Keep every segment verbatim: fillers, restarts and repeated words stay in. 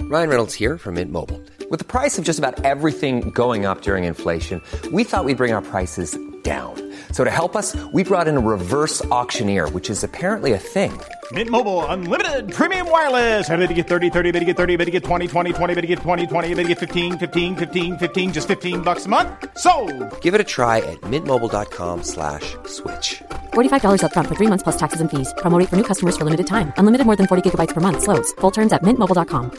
Ryan Reynolds here from Mint Mobile. With the price of just about everything going up during inflation, we thought we'd bring our prices down. So to help us, we brought in a reverse auctioneer, which is apparently a thing. Mint Mobile Unlimited Premium Wireless. How to get thirty, thirty, how to get thirty, how to get twenty, twenty, twenty, how to get twenty, twenty, how to get fifteen, fifteen, fifteen, fifteen, just fifteen bucks a month? Sold! Give it a try at mintmobile.com slash switch. forty-five dollars up front for three months plus taxes and fees. Promo rate for new customers for limited time. Unlimited more than forty gigabytes per month. Slows full terms at mint mobile dot com.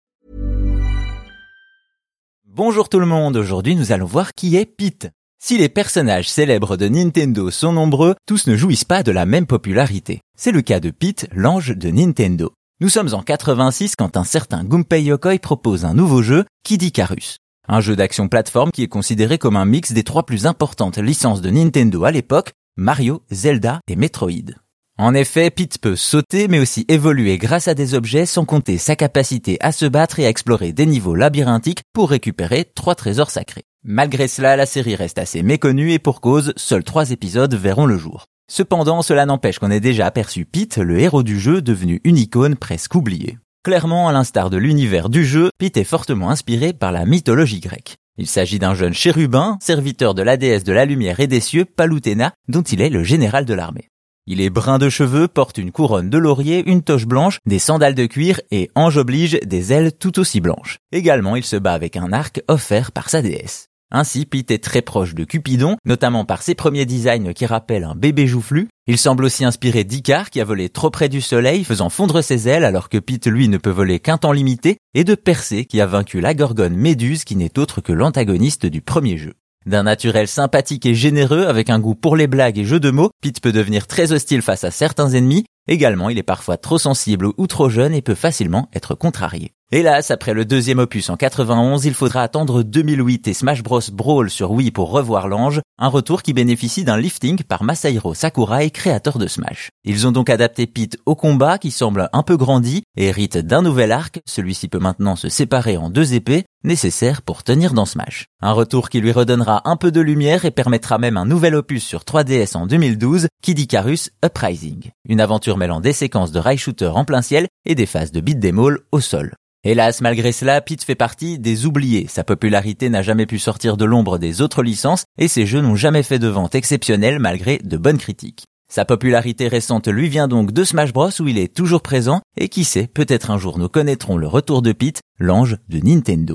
Bonjour tout le monde, aujourd'hui nous allons voir qui est Pete. Si les personnages célèbres de Nintendo sont nombreux, tous ne jouissent pas de la même popularité. C'est le cas de Pete, l'ange de Nintendo. Nous sommes en quatre-vingt-six quand un certain Gunpei Yokoi propose un nouveau jeu, Kid Icarus. Un jeu d'action plateforme qui est considéré comme un mix des trois plus importantes licences de Nintendo à l'époque, Mario, Zelda et Metroid. En effet, Pete peut sauter mais aussi évoluer grâce à des objets sans compter sa capacité à se battre et à explorer des niveaux labyrinthiques pour récupérer trois trésors sacrés. Malgré cela, la série reste assez méconnue et pour cause, seuls trois épisodes verront le jour. Cependant, cela n'empêche qu'on ait déjà aperçu Pete, le héros du jeu, devenu une icône presque oubliée. Clairement, à l'instar de l'univers du jeu, Pete est fortement inspiré par la mythologie grecque. Il s'agit d'un jeune chérubin, serviteur de la déesse de la lumière et des cieux, Palutena, dont il est le général de l'armée. Il est brun de cheveux, porte une couronne de laurier, une toche blanche, des sandales de cuir et, ange oblige, des ailes tout aussi blanches. Également, il se bat avec un arc offert par sa déesse. Ainsi, Pete est très proche de Cupidon, notamment par ses premiers designs qui rappellent un bébé joufflu. Il semble aussi inspiré d'Icare qui a volé trop près du soleil, faisant fondre ses ailes alors que Pete, lui, ne peut voler qu'un temps limité, et de Persée qui a vaincu la gorgone Méduse qui n'est autre que l'antagoniste du premier jeu. D'un naturel sympathique et généreux, avec un goût pour les blagues et jeux de mots, Pete peut devenir très hostile face à certains ennemis. Également, il est parfois trop sensible ou trop jeune et peut facilement être contrarié. Hélas, après le deuxième opus en quatre-vingt-onze, il faudra attendre deux mille huit et Smash Bros Brawl sur Wii pour revoir l'ange, un retour qui bénéficie d'un lifting par Masahiro Sakurai, créateur de Smash. Ils ont donc adapté Pete au combat qui semble un peu grandi et hérite d'un nouvel arc, celui-ci peut maintenant se séparer en deux épées, nécessaires pour tenir dans Smash. Un retour qui lui redonnera un peu de lumière et permettra même un nouvel opus sur trois D S en deux mille douze, Kid Icarus Uprising. Une aventure mêlant des séquences de rail shooter en plein ciel et des phases de beat'em all au sol. Hélas, malgré cela, Pete fait partie des oubliés. Sa popularité n'a jamais pu sortir de l'ombre des autres licences et ses jeux n'ont jamais fait de ventes exceptionnelles malgré de bonnes critiques. Sa popularité récente lui vient donc de Smash Bros où il est toujours présent et qui sait, peut-être un jour nous connaîtrons le retour de Pete, l'ange de Nintendo.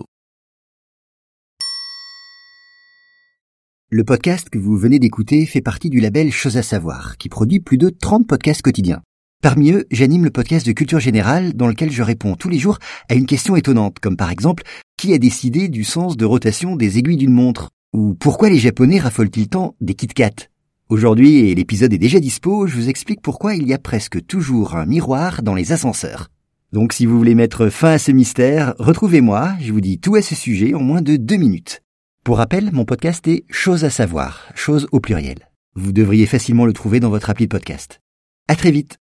Le podcast que vous venez d'écouter fait partie du label Chose à savoir, qui produit plus de trente podcasts quotidiens. Parmi eux, j'anime le podcast de Culture Générale dans lequel je réponds tous les jours à une question étonnante, comme par exemple « Qui a décidé du sens de rotation des aiguilles d'une montre ?» ou « Pourquoi les Japonais raffolent-ils tant des Kit Kat ?» Aujourd'hui, et l'épisode est déjà dispo, je vous explique pourquoi il y a presque toujours un miroir dans les ascenseurs. Donc si vous voulez mettre fin à ce mystère, retrouvez-moi, je vous dis tout à ce sujet en moins de deux minutes. Pour rappel, mon podcast est Chose à savoir, chose au pluriel. Vous devriez facilement le trouver dans votre appli de podcast. À très vite.